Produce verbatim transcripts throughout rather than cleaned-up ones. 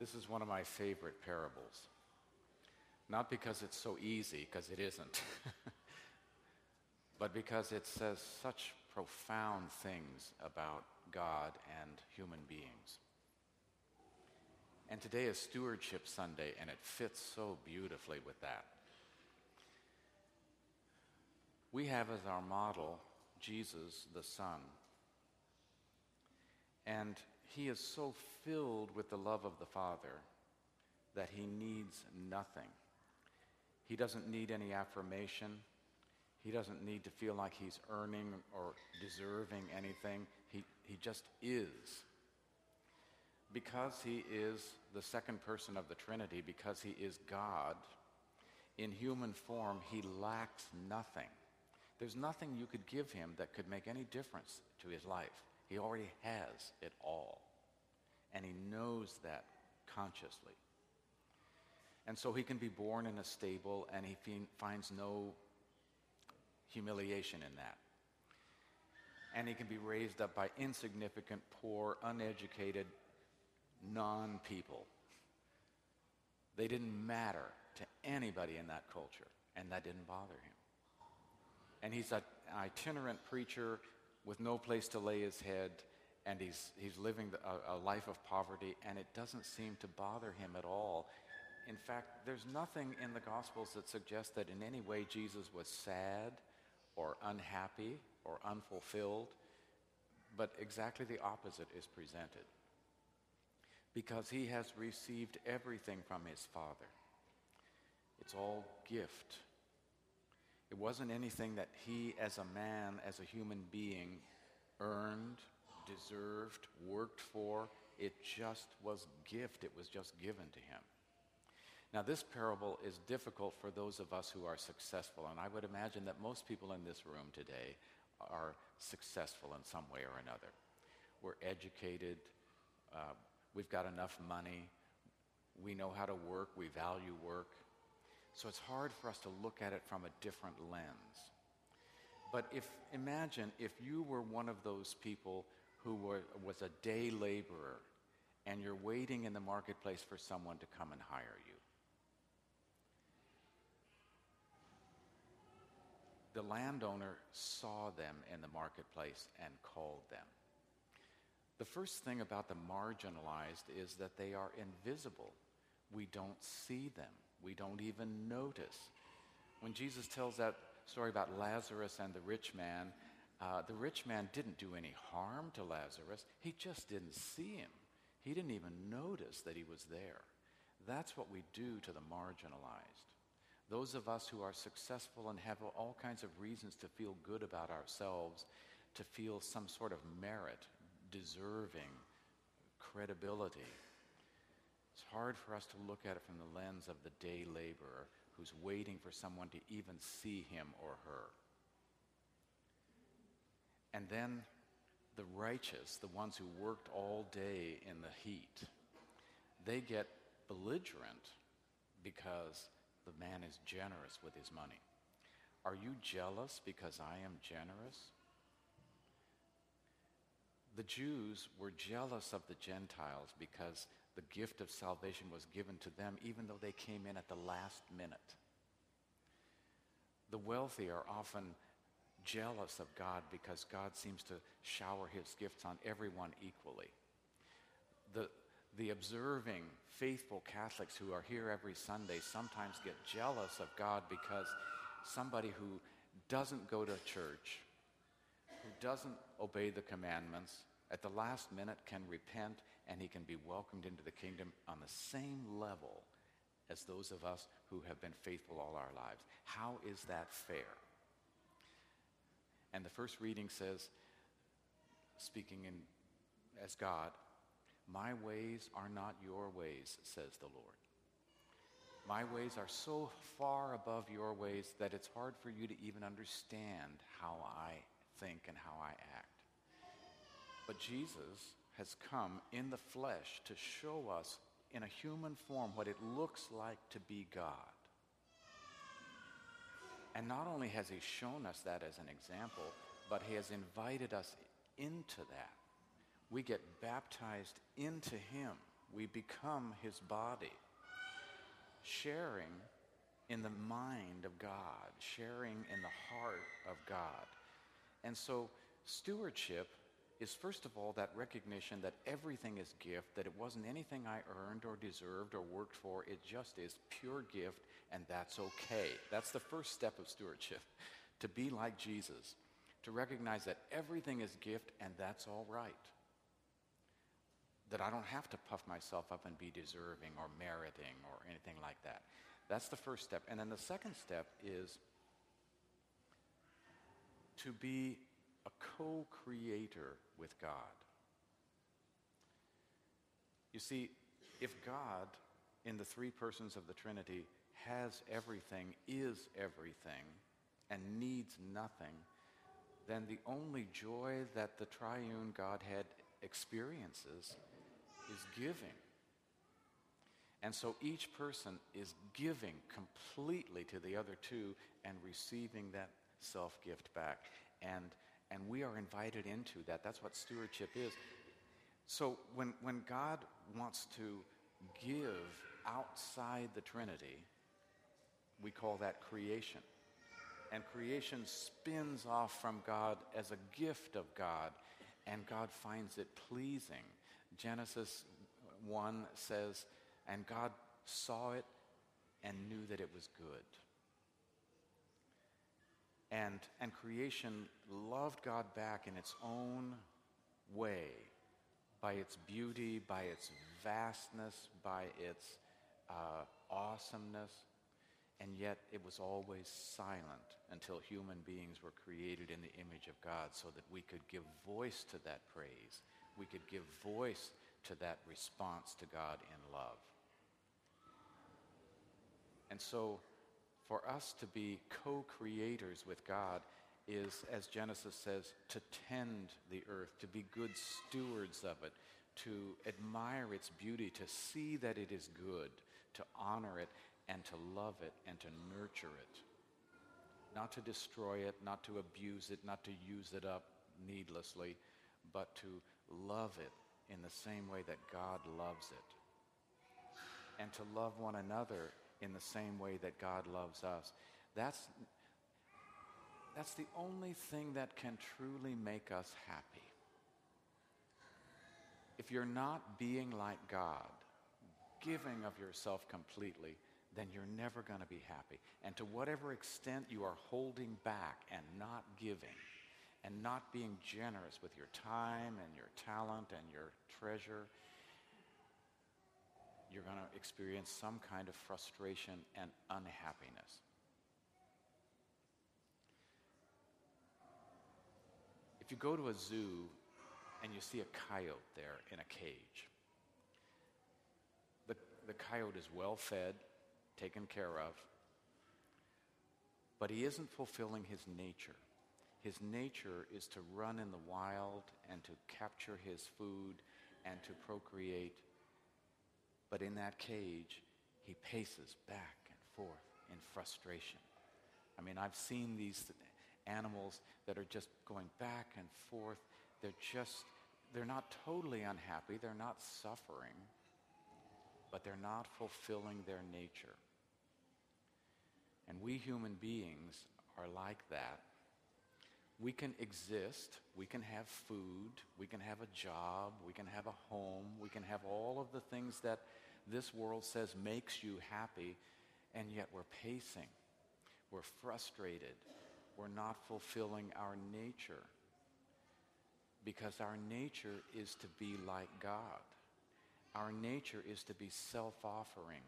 This is one of my favorite parables. Not because it's so easy, because it isn't, but because it says such profound things about God and human beings. And today is Stewardship Sunday, and it fits so beautifully with that. We have as our model Jesus the Son. And he is so filled with the love of the Father that he needs nothing. He doesn't need any affirmation. He doesn't need to feel like he's earning or deserving anything. He, he just is. Because he is the second person of the Trinity, because he is God, in human form, he lacks nothing. There's nothing you could give him that could make any difference to his life. He already has it all. And he knows that consciously. And so he can be born in a stable, and he fe- finds no humiliation in that. And he can be raised up by insignificant, poor, uneducated, non-people. They didn't matter to anybody in that culture, and that didn't bother him. And he's an itinerant preacher with no place to lay his head, and he's he's living a, a life of poverty, and it doesn't seem to bother him at all. In fact, there's nothing in the Gospels that suggests that in any way Jesus was sad or unhappy or unfulfilled, but exactly the opposite is presented. Because he has received everything from his Father. It's all gift. It wasn't anything that he as a man, as a human being, earned, deserved, worked for. It just was gift. It was just given to him. Now, this parable is difficult for those of us who are successful, and I would imagine that most people in this room today are successful in some way or another. We're educated, uh, we've got enough money, we know how to work, we value work. So it's hard for us to look at it from a different lens. But if imagine if you were one of those people who were, was a day laborer, and you're waiting in the marketplace for someone to come and hire you. The landowner saw them in the marketplace and called them. The first thing about the marginalized is that they are invisible. We don't see them. We don't even notice. When Jesus tells that story about Lazarus and the rich man, uh, the rich man didn't do any harm to Lazarus. He just didn't see him. He didn't even notice that he was there. That's what we do to the marginalized. Those of us who are successful and have all kinds of reasons to feel good about ourselves, to feel some sort of merit, deserving, credibility. It's hard for us to look at it from the lens of the day laborer who's waiting for someone to even see him or her. And then the righteous, the ones who worked all day in the heat, they get belligerent because the man is generous with his money. Are you jealous because I am generous? The Jews were jealous of the Gentiles because the gift of salvation was given to them even though they came in at the last minute. The wealthy are often jealous of God because God seems to shower his gifts on everyone equally. The, the observing, faithful Catholics who are here every Sunday sometimes get jealous of God because somebody who doesn't go to church, who doesn't obey the commandments, at the last minute can repent and he can be welcomed into the kingdom on the same level as those of us who have been faithful all our lives. How is that fair? And the first reading says, speaking in as God, my ways are not your ways, says the Lord. My ways are so far above your ways that it's hard for you to even understand how I think and how I act. But Jesus has come in the flesh to show us in a human form what it looks like to be God. And not only has he shown us that as an example, but he has invited us into that. We get baptized into him. We become his body, sharing in the mind of God, sharing in the heart of God. And so stewardship is, first of all, that recognition that everything is gift, that it wasn't anything I earned or deserved or worked for. It just is pure gift, and that's okay. That's the first step of stewardship, to be like Jesus, to recognize that everything is gift, and that's all right. That I don't have to puff myself up and be deserving or meriting or anything like that. That's the first step. And then the second step is to be a co-creator with God. You see, if God, in the three persons of the Trinity, has everything, is everything, and needs nothing, then the only joy that the triune Godhead experiences is giving. And so each person is giving completely to the other two and receiving that self-gift back. And and we are invited into that. That's what stewardship is. So when when God wants to give outside the Trinity, we call that creation. And creation spins off from God as a gift of God, and God finds it pleasing. Genesis one says, and God saw it and knew that it was good. And, and creation loved God back in its own way, by its beauty, by its vastness, by its uh, awesomeness, and yet it was always silent until human beings were created in the image of God, so that we could give voice to that praise. We could give voice to that response to God in love. And so for us to be co-creators with God is, as Genesis says, to tend the earth, to be good stewards of it, to admire its beauty, to see that it is good, to honor it, and to love it, and to nurture it. Not to destroy it, not to abuse it, not to use it up needlessly, but to love it in the same way that God loves it. And to love one another in the same way that God loves us. That's, that's the only thing that can truly make us happy. If you're not being like God, giving of yourself completely, then you're never going to be happy. And to whatever extent you are holding back and not giving, and not being generous with your time and your talent and your treasure, you're going to experience some kind of frustration and unhappiness. If you go to a zoo and you see a coyote there in a cage, the, the coyote is well fed, taken care of, but he isn't fulfilling his nature. His nature is to run in the wild and to capture his food and to procreate. But in that cage, he paces back and forth in frustration. I mean, I've seen these animals that are just going back and forth. They're just, they're not totally unhappy. They're not suffering, but they're not fulfilling their nature. And we human beings are like that. We can exist, we can have food, we can have a job, we can have a home, we can have all of the things that this world says makes you happy, and yet we're pacing, we're frustrated, we're not fulfilling our nature, because our nature is to be like God. Our nature is to be self-offering.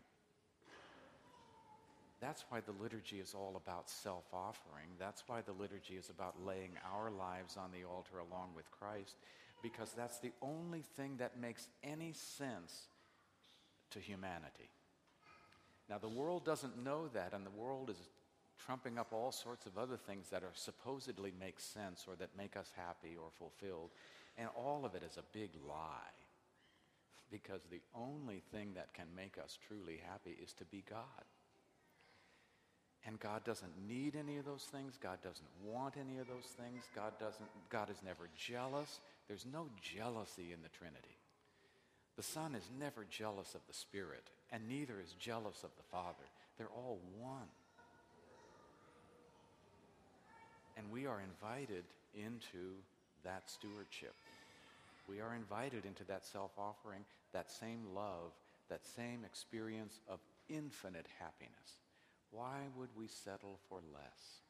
That's why the liturgy is all about self-offering. That's why the liturgy is about laying our lives on the altar along with Christ, because that's the only thing that makes any sense to humanity. Now, the world doesn't know that, and the world is trumping up all sorts of other things that are supposedly make sense or that make us happy or fulfilled, and all of it is a big lie, because the only thing that can make us truly happy is to be God. And God doesn't need any of those things. God doesn't want any of those things. God doesn't. God is never jealous. There's no jealousy in the Trinity. The Son is never jealous of the Spirit, and neither is jealous of the Father. They're all one. And we are invited into that stewardship. We are invited into that self-offering, that same love, that same experience of infinite happiness. Why would we settle for less?